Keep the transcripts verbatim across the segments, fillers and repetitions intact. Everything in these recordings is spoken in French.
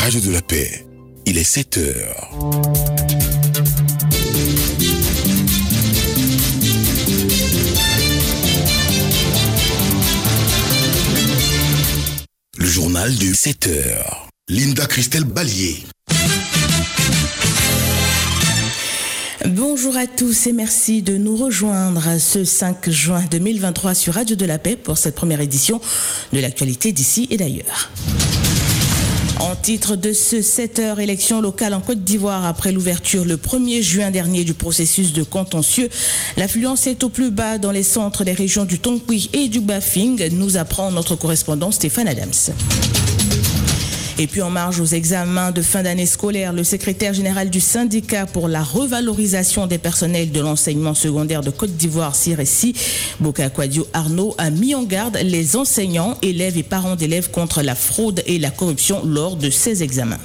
Radio de la Paix, il est sept heures. Le journal de sept heures. Linda Christelle Ballier. Bonjour à tous et merci de nous rejoindre ce cinq juin deux mille vingt-trois sur Radio de la Paix pour cette première édition de l'actualité d'ici et d'ailleurs. En titre de ce sept heures, élection locale en Côte d'Ivoire après l'ouverture le premier juin dernier du processus de contentieux. L'affluence est au plus bas dans les centres des régions du Tonkwin et du Bafing, nous apprend notre correspondant Stéphane Adams. Et puis en marge aux examens de fin d'année scolaire, le secrétaire général du syndicat pour la revalorisation des personnels de l'enseignement secondaire de Côte d'Ivoire, C I R E S I, Boka Kwadio Arnaud, a mis en garde les enseignants, élèves et parents d'élèves contre la fraude et la corruption lors de ces examens.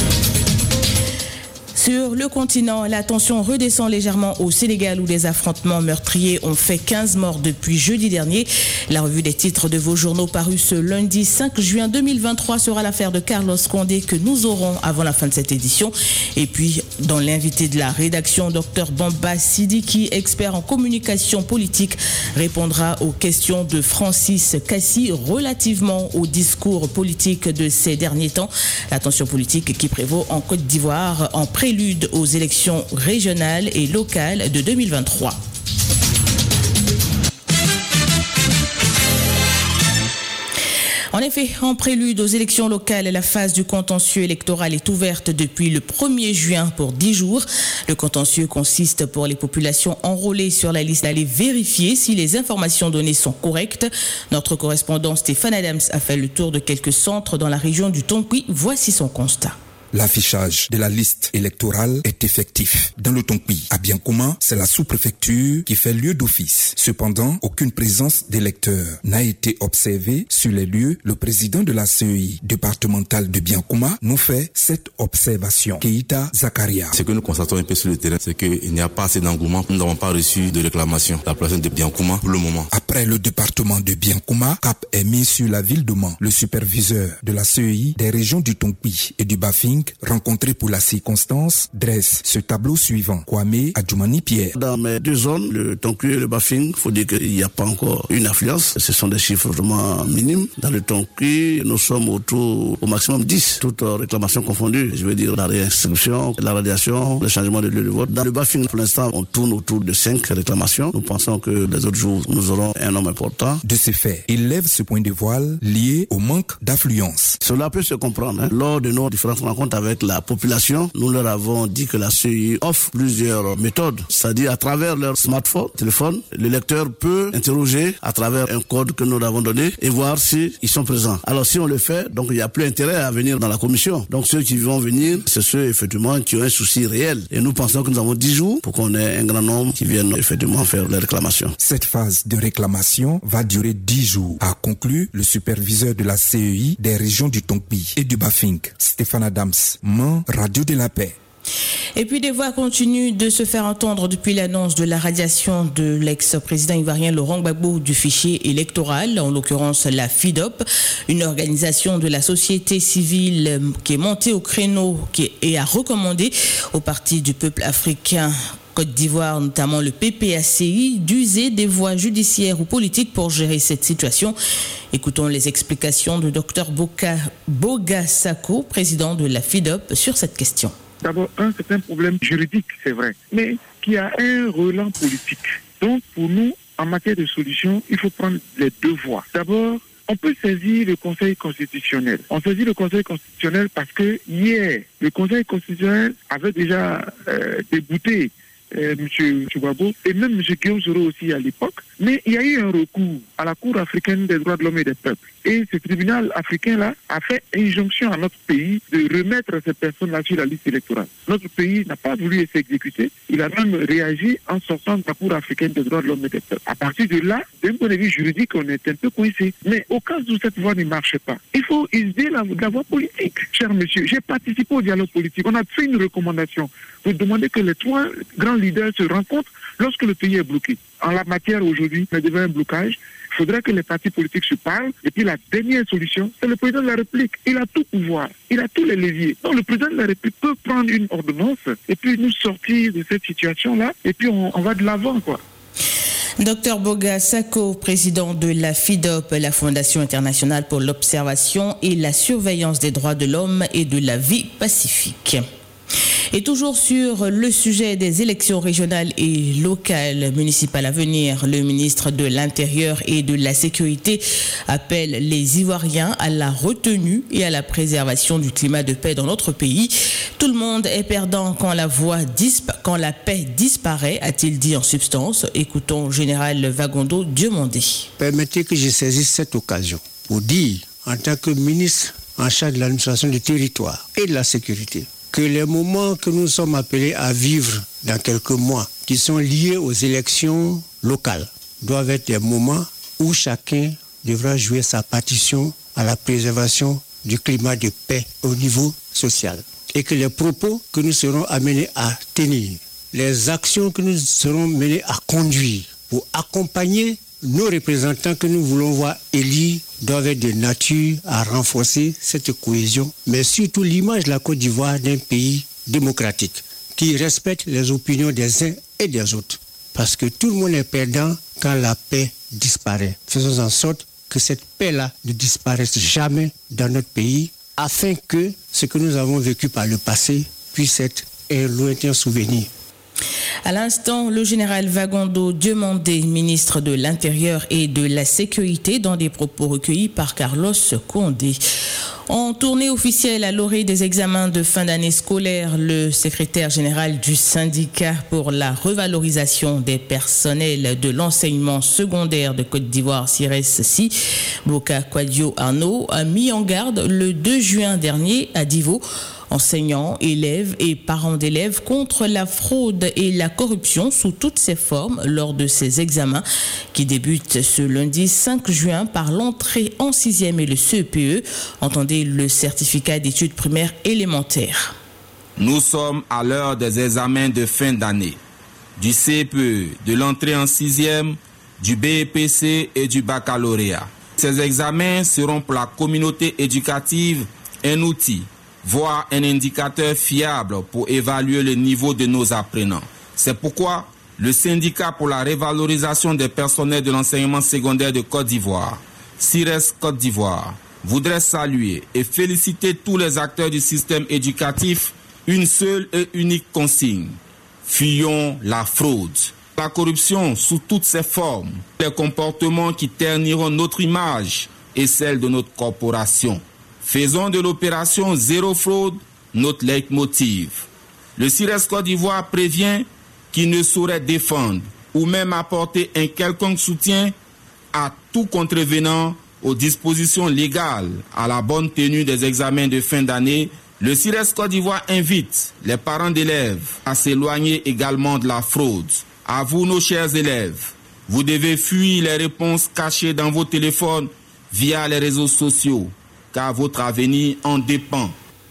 Sur le continent, la tension redescend légèrement au Sénégal où des affrontements meurtriers ont fait quinze morts depuis jeudi dernier. La revue des titres de vos journaux parue ce lundi cinq juin deux mille vingt-trois sera l'affaire de Carlos Condé que nous aurons avant la fin de cette édition. Et puis, dans l'invité de la rédaction, Dr Bamba Sidiki, expert en communication politique, répondra aux questions de Francis Cassi relativement au discours politique de ces derniers temps. La tension politique qui prévaut en Côte d'Ivoire en prélude aux élections régionales et locales de deux mille vingt-trois. En effet, en prélude aux élections locales, la phase du contentieux électoral est ouverte depuis le premier juin pour dix jours. Le contentieux consiste pour les populations enrôlées sur la liste d'aller vérifier si les informations données sont correctes. Notre correspondant Stéphane Adams a fait le tour de quelques centres dans la région du Tonkwin. Voici son constat. L'affichage de la liste électorale est effectif. Dans le Tonkwin, à Biankuma, c'est la sous-préfecture qui fait lieu d'office. Cependant, aucune présence d'électeurs n'a été observée sur les lieux. Le président de la C E I départementale de Biankuma nous fait cette observation. Keita Zakaria. Ce que nous constatons un peu sur le terrain, c'est qu'il n'y a pas assez d'engouement. Nous n'avons pas reçu de réclamation. La personne de Biankuma pour le moment. Après le département de Biankuma, cap est mis sur la ville de Mans. Le superviseur de la C E I des régions du Tonkwin et du Bafing, rencontré pour la circonstance, dresse ce tableau suivant. Kwame Adjoumani Pierre. Dans mes deux zones, le Tonkwin et le Bafing, il faut dire qu'il n'y a pas encore une affluence. Ce sont des chiffres vraiment minimes. Dans le Tonkwin, nous sommes autour au maximum dix, toutes réclamations confondues. Je veux dire la réinscription, la radiation, le changement de lieu de vote. Dans le Bafing, pour l'instant, on tourne autour de cinq réclamations. Nous pensons que les autres jours, nous aurons un nombre important. De ces faits, il lève ce point de voile lié au manque d'affluence. Cela peut se comprendre. Hein. Lors de nos différentes rencontres avec la population, nous leur avons dit que la C E I offre plusieurs méthodes, c'est-à-dire à travers leur smartphone, téléphone, le lecteur peut interroger à travers un code que nous leur avons donné et voir s'ils sont présents. Alors si on le fait, donc il n'y a plus intérêt à venir dans la commission. Donc ceux qui vont venir, c'est ceux effectivement qui ont un souci réel. Et nous pensons que nous avons dix jours pour qu'on ait un grand nombre qui viennent effectivement faire les réclamations. Cette phase de réclamation va durer dix jours, a conclu le superviseur de la C E I des régions du Tonkwin et du Bafing, Stéphane Adams. Radio de la Paix. Et puis des voix continuent de se faire entendre depuis l'annonce de la radiation de l'ex-président ivoirien Laurent Gbagbo du fichier électoral, en l'occurrence la F I D O P, une organisation de la société civile qui est montée au créneau qui est, et a recommandé au Parti du peuple africain Côte d'Ivoire, notamment le P P A C I, d'user des voies judiciaires ou politiques pour gérer cette situation. Écoutons les explications de Dr Boka, Boga Sako, président de la F I D O P, sur cette question. D'abord, un, c'est un problème juridique, c'est vrai, mais qui a un relent politique. Donc, pour nous, en matière de solution, il faut prendre les deux voies. D'abord, on peut saisir le Conseil constitutionnel. On saisit le Conseil constitutionnel parce que hier, le Conseil constitutionnel avait déjà euh, débouté Euh, M. Gbagbo et même M. Guillaume Soro aussi à l'époque, mais il y a eu un recours à la Cour africaine des droits de l'homme et des peuples. Et ce tribunal africain-là a fait injonction à notre pays de remettre ces personnes-là sur la liste électorale. Notre pays n'a pas voulu s'exécuter. Il a même réagi en sortant de la Cour africaine des droits de l'homme et des peuples. À partir de là, d'un point de vue juridique, on est un peu coincé. Mais au cas où cette voie ne marche pas, il faut user la, la voie politique. Cher monsieur, j'ai participé au dialogue politique. On a fait une recommandation pour demander que les trois grands leaders se rencontrent lorsque le pays est bloqué. En la matière aujourd'hui, il devient un blocage. Il faudrait que les partis politiques se parlent. Et puis la dernière solution, c'est le président de la République. Il a tout pouvoir, il a tous les leviers. Donc le président de la République peut prendre une ordonnance et puis nous sortir de cette situation-là. Et puis on, on va de l'avant, quoi. Docteur Boga Sako, président de la FIDOP, la Fondation internationale pour l'observation et la surveillance des droits de l'homme et de la vie pacifique. Et toujours sur le sujet des élections régionales et locales municipales à venir, le ministre de l'Intérieur et de la Sécurité appelle les Ivoiriens à la retenue et à la préservation du climat de paix dans notre pays. Tout le monde est perdant quand la, voix dispa- quand la paix disparaît, a-t-il dit en substance. Écoutons Général Vagondo Diomandé. Permettez que je saisisse cette occasion pour dire, en tant que ministre en charge de l'administration du territoire et de la sécurité, que les moments que nous sommes appelés à vivre dans quelques mois, qui sont liés aux élections locales, doivent être des moments où chacun devra jouer sa partition à la préservation du climat de paix au niveau social. Et que les propos que nous serons amenés à tenir, les actions que nous serons menés à conduire pour accompagner nos représentants que nous voulons voir élus doivent être de nature à renforcer cette cohésion, mais surtout l'image de la Côte d'Ivoire d'un pays démocratique qui respecte les opinions des uns et des autres. Parce que tout le monde est perdant quand la paix disparaît. Faisons en sorte que cette paix-là ne disparaisse jamais dans notre pays, afin que ce que nous avons vécu par le passé puisse être un lointain souvenir. À l'instant, le général Vagondo Diomandé, ministre de l'Intérieur et de la Sécurité, dans des propos recueillis par Carlos Condé. En tournée officielle à l'orée des examens de fin d'année scolaire, le secrétaire général du syndicat pour la revalorisation des personnels de l'enseignement secondaire de Côte d'Ivoire, C I R E S-C, Boka Kwadio Arnaud, a mis en garde le deux juin dernier à Divo enseignants, élèves et parents d'élèves contre la fraude et la corruption sous toutes ses formes lors de ces examens qui débutent ce lundi cinq juin par l'entrée en sixième et le C E P E. Entendez le certificat d'études primaires élémentaires. Nous sommes à l'heure des examens de fin d'année, du C E P E, de l'entrée en sixième, du B E P C et du baccalauréat. Ces examens seront pour la communauté éducative un outil, voire un indicateur fiable pour évaluer le niveau de nos apprenants. C'est pourquoi le syndicat pour la revalorisation des personnels de l'enseignement secondaire de Côte d'Ivoire, C I R E S Côte d'Ivoire, voudrait saluer et féliciter tous les acteurs du système éducatif. Une seule et unique consigne: fuyons la fraude, la corruption sous toutes ses formes, les comportements qui terniront notre image et celle de notre corporation. Faisons de l'opération Zéro Fraude notre leitmotiv. Le C I R E S Côte d'Ivoire prévient qu'il ne saurait défendre ou même apporter un quelconque soutien à tout contrevenant aux dispositions légales à la bonne tenue des examens de fin d'année. Le C I R E S Côte d'Ivoire invite les parents d'élèves à s'éloigner également de la fraude. À vous, nos chers élèves, vous devez fuir les réponses cachées dans vos téléphones via les réseaux sociaux, car votre avenir en dépend.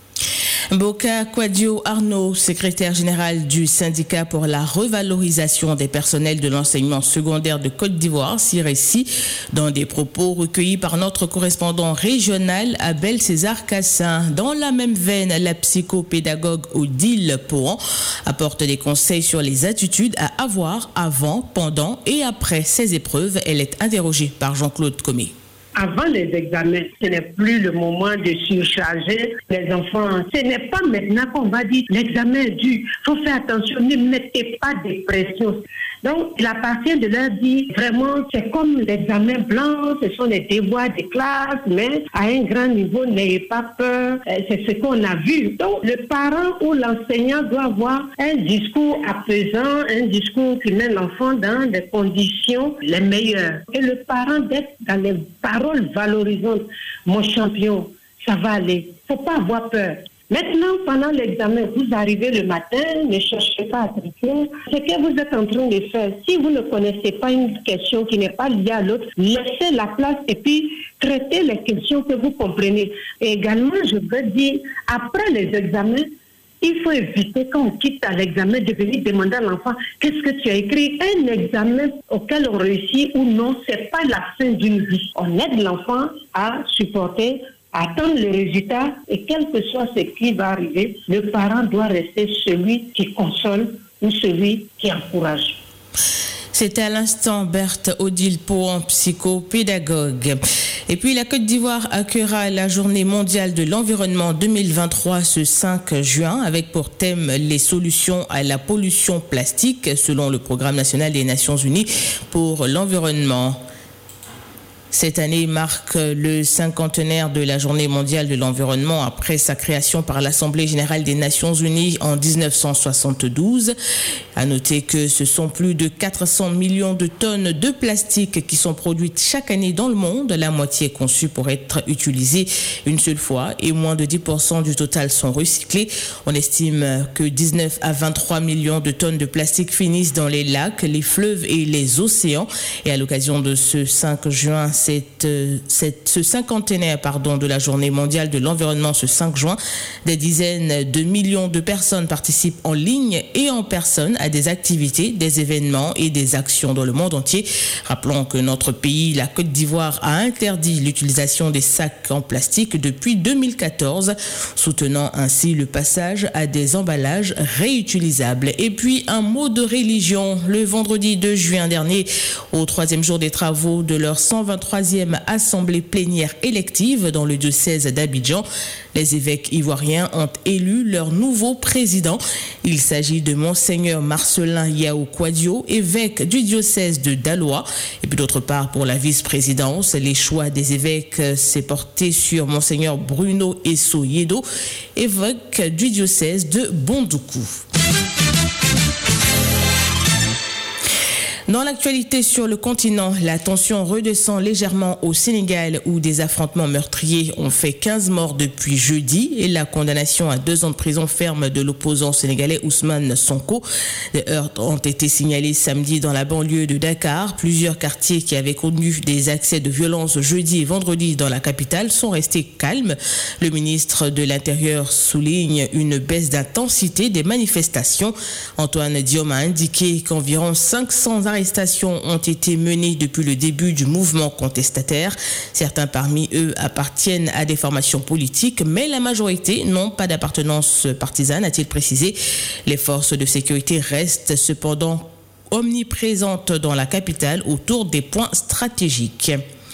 Boka Kwadio Arnaud, secrétaire général du syndicat pour la revalorisation des personnels de l'enseignement secondaire de Côte d'Ivoire, C I R E S-C, dans des propos recueillis par notre correspondant régional Abel César Cassin. Dans la même veine, la psychopédagogue Odile Pohan apporte des conseils sur les attitudes à avoir avant, pendant et après ces épreuves. Elle est interrogée par Jean-Claude Comé. Avant les examens, ce n'est plus le moment de surcharger les enfants. Ce n'est pas maintenant qu'on va dire l'examen est dur. Il faut faire attention, ne mettez pas de pression. Donc, il appartient de leur dire vraiment, c'est comme l'examen blanc, ce sont les devoirs de classe, mais à un grand niveau, n'ayez pas peur. C'est ce qu'on a vu. Donc, le parent ou l'enseignant doit avoir un discours apaisant, un discours qui met l'enfant dans des conditions les meilleures. Et le parent d'être dans les paroles valorisantes. Mon champion, ça va aller. Il ne faut pas avoir peur. Maintenant, pendant l'examen, vous arrivez le matin, ne cherchez pas à tricher. Ce que vous êtes en train de faire, si vous ne connaissez pas une question qui n'est pas liée à l'autre, laissez la place et puis traitez les questions que vous comprenez. Et également, je veux dire, après les examens, Il faut éviter quand on quitte à l'examen de venir demander à l'enfant qu'est-ce que tu as écrit. Un examen auquel on réussit ou non, c'est pas la fin d'une vie. On aide l'enfant à supporter, à attendre le résultat et quel que soit ce qui va arriver, le parent doit rester celui qui console ou celui qui encourage. C'était à l'instant Berthe Odile Pohan, psychopédagogue. Et puis la Côte d'Ivoire accueillera la journée mondiale de l'environnement deux mille vingt-trois ce cinq juin avec pour thème les solutions à la pollution plastique selon le programme national des Nations Unies pour l'environnement. Cette année marque le cinquantenaire de la Journée mondiale de l'environnement après sa création par l'Assemblée générale des Nations unies en dix-neuf cent soixante-douze. À noter que ce sont plus de quatre cents millions de tonnes de plastique qui sont produites chaque année dans le monde, la moitié conçue pour être utilisée une seule fois et moins de dix pour cent du total sont recyclés. On estime que dix-neuf à vingt-trois millions de tonnes de plastique finissent dans les lacs, les fleuves et les océans. Et à l'occasion de ce cinq juin, Cette, cette, ce cinquantenaire pardon, de la Journée mondiale de l'environnement ce cinq juin, des dizaines de millions de personnes participent en ligne et en personne à des activités, des événements et des actions dans le monde entier. Rappelons que notre pays, la Côte d'Ivoire, a interdit l'utilisation des sacs en plastique depuis deux mille quatorze, soutenant ainsi le passage à des emballages réutilisables. Et puis un mot de religion. Le vendredi deux juin dernier, au troisième jour des travaux de leur cent vingt-troisième assemblée plénière élective dans le diocèse d'Abidjan, les évêques ivoiriens ont élu leur nouveau président. Il s'agit de Monseigneur Marcelin Yao Kwadio, évêque du diocèse de Daloa. Et puis d'autre part, pour la vice-présidence, les choix des évêques s'est porté sur Monseigneur Bruno Esso Yedo, évêque du diocèse de Bondoukou. Dans l'actualité sur le continent, la tension redescend légèrement au Sénégal où des affrontements meurtriers ont fait quinze morts depuis jeudi et la condamnation à deux ans de prison ferme de l'opposant sénégalais Ousmane Sonko. Des heurts ont été signalés samedi dans la banlieue de Dakar. Plusieurs quartiers qui avaient connu des accès de violence jeudi et vendredi dans la capitale sont restés calmes. Le ministre de l'Intérieur souligne une baisse d'intensité des manifestations. Antoine Diome a indiqué qu'environ cinq cents arrestations ont été menées depuis le début du mouvement contestataire. Certains parmi eux appartiennent à des formations politiques, mais la majorité n'ont pas d'appartenance partisane, a-t-il précisé. Les forces de sécurité restent cependant omniprésentes dans la capitale autour des points stratégiques.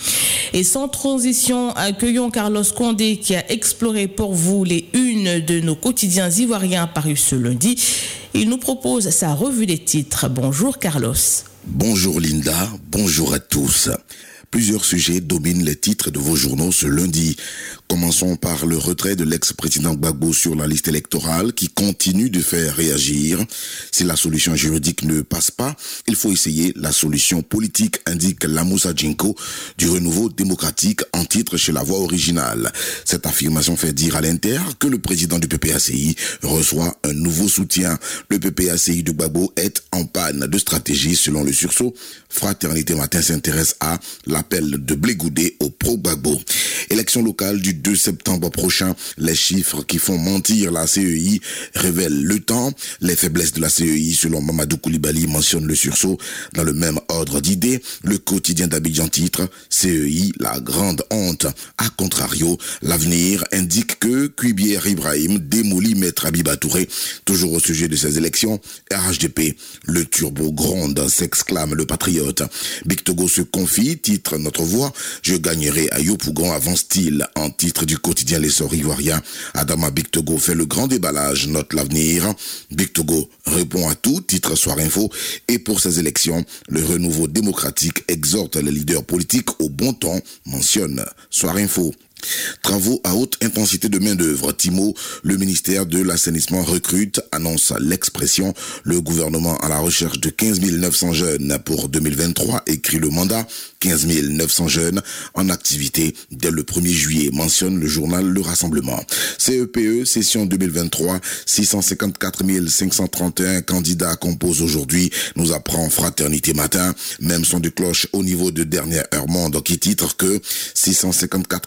Et sans transition, accueillons Carlos Condé qui a exploré pour vous les unes de nos quotidiens ivoiriens parus ce lundi. Il nous propose sa revue des titres. Bonjour Carlos. Bonjour Linda, bonjour à tous. Plusieurs sujets dominent les titres de vos journaux ce lundi. Commençons par le retrait de l'ex-président Gbagbo sur la liste électorale qui continue de faire réagir. Si la solution juridique ne passe pas, il faut essayer la solution politique, indique Lamoussa Djinko du Renouveau démocratique en titre chez La Voix originale. Cette affirmation fait dire à l'Inter que le président du P P A C I reçoit un nouveau soutien. Le P P A C I de Gbagbo est en panne de stratégie selon le sursaut. Fraternité Matin s'intéresse à l'appel de Blé Goudé au pro-Gbagbo. Élection locale du deux septembre prochain, les chiffres qui font mentir la C E I révèlent le temps. Les faiblesses de la C E I, selon Mamadou Koulibaly, mentionnent le sursaut. Dans le même ordre d'idées, le quotidien d'Abidjan titre « C E I, la grande honte ». A contrario, l'avenir indique que Kuibier Ibrahim démolit Maître Abiba Touré. Toujours au sujet de ces élections, R H D P, le turbo gronde, s'exclame le patriote. Big Togo se confie, titre Notre Voix, je gagnerai à Yopougon avant style, en titre du quotidien L'Essor ivoirien. Adama Big Togo fait le grand déballage, note l'avenir. Big Togo répond à tout, titre Soir Info. Et pour ces élections, le Renouveau démocratique exhorte les leaders politiques au bon ton, mentionne Soir Info. Travaux à haute intensité de main-d'œuvre. Timo, le ministère de l'Assainissement recrute, annonce l'expression. Le gouvernement à la recherche de quinze mille neuf cents jeunes pour deux mille vingt-trois, écrit le mandat. quinze mille neuf cents jeunes en activité dès le premier juillet, mentionne le journal Le Rassemblement. C E P E, session deux mille vingt-trois, six cent cinquante-quatre mille cinq cent trente et un candidats composent aujourd'hui, nous apprend Fraternité Matin. Même son de cloche au niveau de Dernière Heure Monde qui titre que six cent cinquante-quatre mille cinq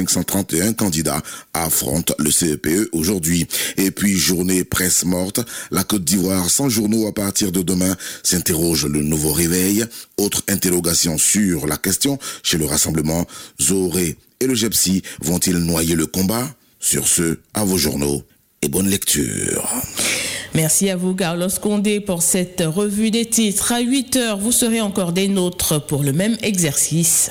cinq cent trente et un candidats affrontent le C E P E aujourd'hui. Et puis, journée presse morte, la Côte d'Ivoire sans journaux à partir de demain, s'interroge le nouveau réveil. Autre interrogation sur la question chez le Rassemblement, Zoré et le G E P S I vont-ils noyer le combat? Sur ce, à vos journaux et bonne lecture. Merci à vous, Carlos Condé, pour cette revue des titres. À huit heures, vous serez encore des nôtres pour le même exercice.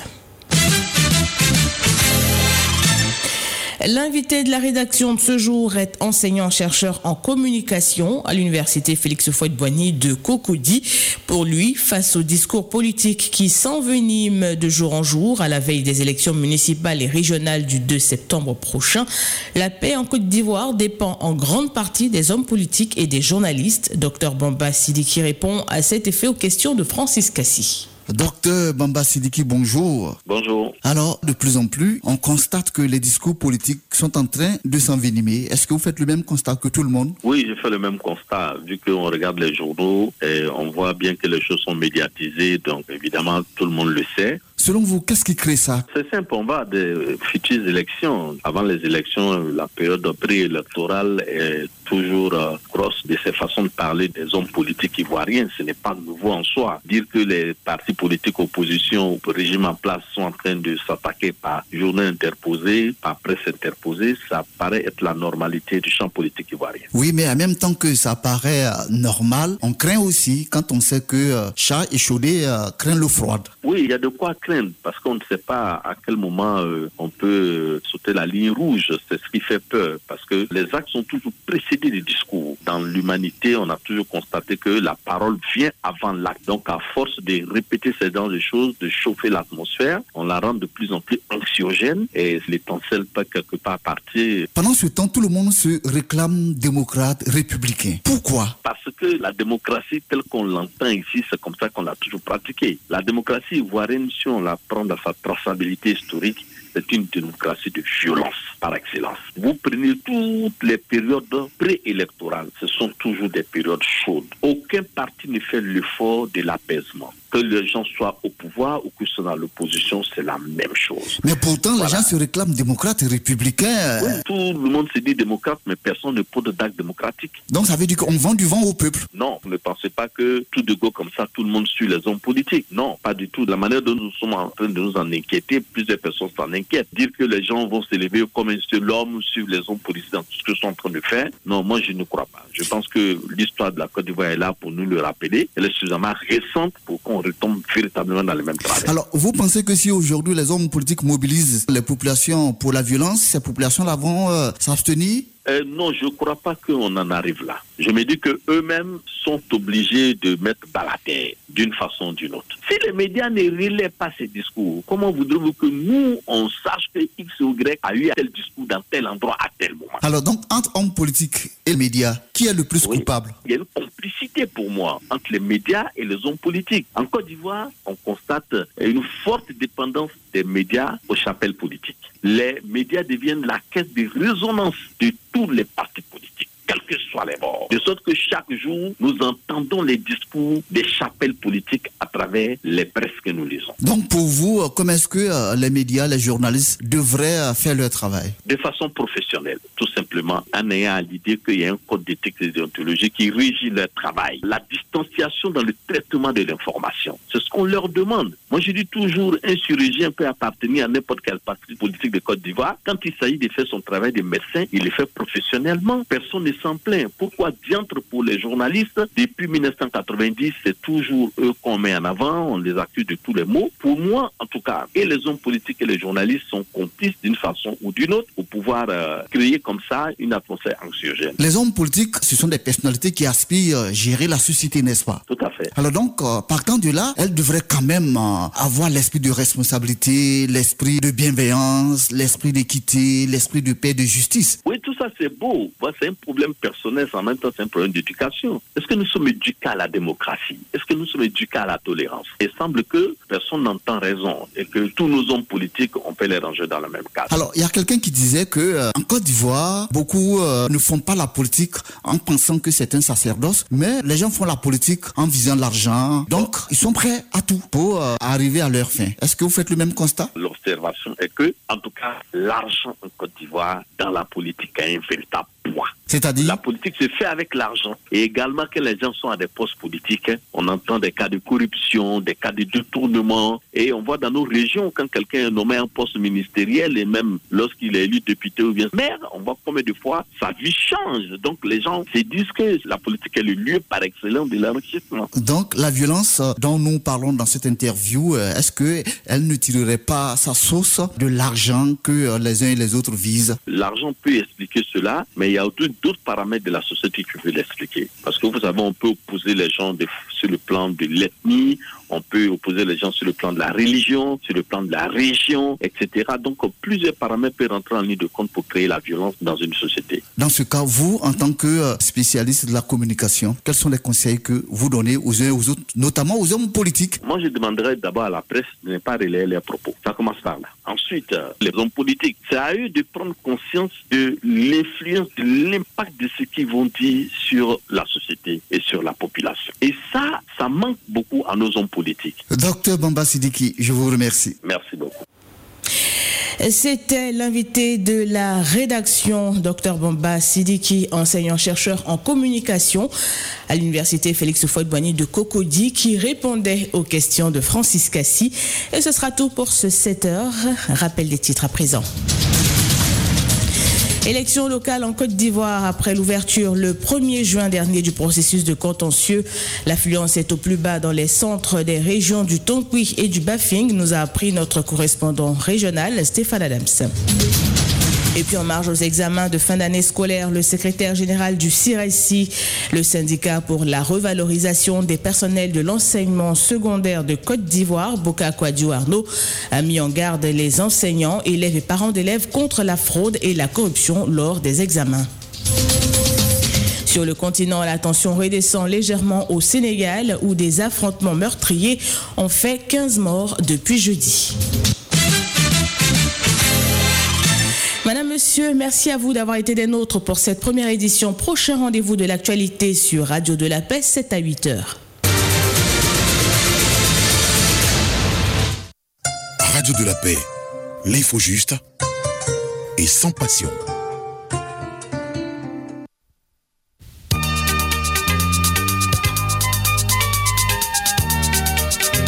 L'invité de la rédaction de ce jour est enseignant-chercheur en communication à l'université Félix Houphouët-Boigny de Cocody. Pour lui, face au discours politique qui s'envenime de jour en jour à la veille des élections municipales et régionales du deux septembre prochain, la paix en Côte d'Ivoire dépend en grande partie des hommes politiques et des journalistes. Docteur Bamba Sidiki répond à cet effet aux questions de Francis Cassi. Docteur Bamba Sidiki, bonjour. Bonjour. Alors, de plus en plus, on constate que les discours politiques sont en train de s'envenimer. Est-ce que vous faites le même constat que tout le monde? Oui, je fais le même constat. Vu qu'on regarde les journaux, et on voit bien que les choses sont médiatisées, donc évidemment, tout le monde le sait. Selon vous, qu'est-ce qui crée ça? C'est simple, on va des futures élections. Avant les élections, la période préélectorale est toujours euh, grosse de ces façons de parler des hommes politiques ivoiriens. Ce n'est pas nouveau en soi. Dire que les partis politiques opposition au régime en place sont en train de s'attaquer par journée interposée, par presse interposée, ça paraît être la normalité du champ politique ivoirien. Oui, mais en même temps que ça paraît euh, normal, on craint aussi quand on sait que euh, chat échaudé euh, craint l'eau froide. Oui, il y a de quoi craindre parce qu'on ne sait pas à quel moment euh, on peut euh, sauter la ligne rouge. C'est ce qui fait peur parce que les actes sont toujours précédés des discours. Dans l'humanité, on a toujours constaté que la parole vient avant l'acte. Donc, à force de répéter ces genres de choses, de chauffer l'atmosphère, on la rend de plus en plus anxiogène et l'étincelle peut quelque part partir. Pendant ce temps, tout le monde se réclame démocrate, républicain. Pourquoi? Parce que la démocratie telle qu'on l'entend ici, c'est comme ça qu'on l'a toujours pratiquée. La démocratie ivoirienne, si on la prend dans sa traçabilité historique, c'est une démocratie de violence par excellence. Vous prenez toutes les périodes préélectorales, ce sont toujours des périodes chaudes. Aucun parti ne fait l'effort de l'apaisement. Que les gens soient au pouvoir ou qu'ils soient dans l'opposition, c'est la même chose. Mais pourtant, voilà. Les gens se réclament démocrates et républicains. Oui, tout le monde se dit démocrate, mais personne ne pose d'acte démocratique. Donc ça veut dire qu'on vend du vent au peuple? Non, ne pensez pas que tout de go comme ça, tout le monde suit les hommes politiques. Non, pas du tout. La manière dont nous sommes en train de nous en inquiéter, plusieurs personnes s'en inquiètent. Dire que les gens vont s'élever comme un seul homme sur les hommes politiques dans tout ce qu'ils sont en train de faire, non, moi je ne crois pas. Je pense que l'histoire de la Côte d'Ivoire est là pour nous le rappeler. Elle est suffisamment récente pour qu'on retombe véritablement dans les mêmes travers. Alors, vous pensez que si aujourd'hui les hommes politiques mobilisent les populations pour la violence, ces populations-là vont euh, s'abstenir? Euh, non, je ne crois pas qu'on en arrive là. Je me dis qu'eux-mêmes sont obligés de mettre bas la terre d'une façon ou d'une autre. Si les médias ne relaient pas ces discours, comment voudrez-vous que nous, on sache que X ou Y a eu tel discours dans tel endroit à tel moment? Alors donc, entre hommes politiques et les médias, qui est le plus oui, coupable? Il y a une complicité pour moi entre les médias et les hommes politiques. En Côte d'Ivoire, on constate une forte dépendance des médias aux chapelles politiques. Les médias deviennent la caisse de résonance de tous les partis politiques, quels que soient les bords. De sorte que chaque jour, nous entendons les discours des chapelles politiques à travers les presses que nous lisons. Donc pour vous, comment est-ce que euh, les médias, les journalistes devraient euh, faire leur travail? De façon professionnelle, tout simplement, en ayant à l'idée qu'il y a un code d'éthique et de déontologie qui régit leur travail. La distanciation dans le traitement de l'information, c'est ce qu'on leur demande. Moi, je dis toujours, un chirurgien peut appartenir à n'importe quel parti politique de Côte d'Ivoire. Quand il s'agit de faire son travail de médecin, il le fait professionnellement. Personne ne s'en plaint. Pourquoi diantre pour les journalistes? Depuis mille neuf cent quatre-vingt-dix, c'est toujours eux qu'on met en avant, on les accuse de tous les maux. Pour moi, en tout cas, et les hommes politiques et les journalistes sont complices d'une façon ou d'une autre pour pouvoir euh, créer comme ça une atmosphère anxiogène. Les hommes politiques, ce sont des personnalités qui aspirent à gérer la société, n'est-ce pas? Tout à fait. Alors donc, euh, partant de là, elles devraient quand même euh, avoir l'esprit de responsabilité, l'esprit de bienveillance, l'esprit d'équité, l'esprit de paix, de justice. Oui, tout ça c'est beau. Moi, c'est un problème personnel. jeunesse, en même temps, c'est un problème d'éducation. Est-ce que nous sommes éduqués à la démocratie? Est-ce que nous sommes éduqués à la tolérance? Il semble que personne n'entend raison et que tous nos hommes politiques, on peut les ranger dans le même cadre. Alors, il y a quelqu'un qui disait que euh, en Côte d'Ivoire, beaucoup euh, ne font pas la politique en pensant que c'est un sacerdoce, mais les gens font la politique en visant l'argent. Donc, ils sont prêts à tout pour euh, arriver à leur fin. Est-ce que vous faites le même constat? L'observation est que, en tout cas, l'argent en Côte d'Ivoire, dans la politique, a un véritable poids. C'est-à-dire? La politique se fait avec l'argent. Et également, quand les gens sont à des postes politiques, on entend des cas de corruption, des cas de détournement. Et on voit dans nos régions, quand quelqu'un est nommé à un poste ministériel, et même lorsqu'il est élu député ou bien maire, on voit combien de fois sa vie change. Donc les gens se disent que la politique est le lieu par excellence de l'enrichissement. Donc la violence dont nous parlons dans cette interview, est-ce qu'elle ne tirerait pas sa source de l'argent que les uns et les autres visent? L'argent peut expliquer cela, mais il y a d'autres paramètres de la société qui peuvent l'expliquer. Parce que vous savez, on peut opposer les gens de, sur le plan de l'ethnie, on peut opposer les gens sur le plan de la religion, sur le plan de la région, et cetera. Donc plusieurs paramètres peuvent rentrer en ligne de compte pour créer la violence dans une société. Dans ce cas, vous, en tant que spécialiste de la communication, quels sont les conseils que vous donnez aux uns et aux autres, notamment aux hommes politiques? Moi, je demanderais d'abord à la presse de ne pas relayer leurs propos. Ça commence par là. Ensuite, les hommes politiques, c'est à eux de prendre conscience de l'influence, de l'impact de ce qu'ils vont dire sur la société et sur la population. Et ça, ça manque beaucoup à nos hommes politiques. Docteur Bamba Sidiki, je vous remercie. Merci beaucoup. C'était l'invité de la rédaction, Docteur Bamba Sidiki, enseignant-chercheur en communication à l'université Félix Houphouët-Boigny de Cocody, qui répondait aux questions de Francis Cassi. Et ce sera tout pour ce sept heures. Rappel des titres à présent. Élections locales en Côte d'Ivoire après l'ouverture le premier juin dernier du processus de contentieux. L'affluence est au plus bas dans les centres des régions du Tonkoui et du Bafing, nous a appris notre correspondant régional Stéphane Adams. Et puis en marge aux examens de fin d'année scolaire, le secrétaire général du C I R E S I, le syndicat pour la revalorisation des personnels de l'enseignement secondaire de Côte d'Ivoire, Boka Kouadiou Arnaud, a mis en garde les enseignants, élèves et parents d'élèves contre la fraude et la corruption lors des examens. Sur le continent, la tension redescend légèrement au Sénégal, où des affrontements meurtriers ont fait quinze morts depuis jeudi. Madame, Monsieur, merci à vous d'avoir été des nôtres pour cette première édition. Prochain rendez-vous de l'actualité sur Radio de la Paix, sept à huit heures. Radio de la Paix, l'info juste et sans passion.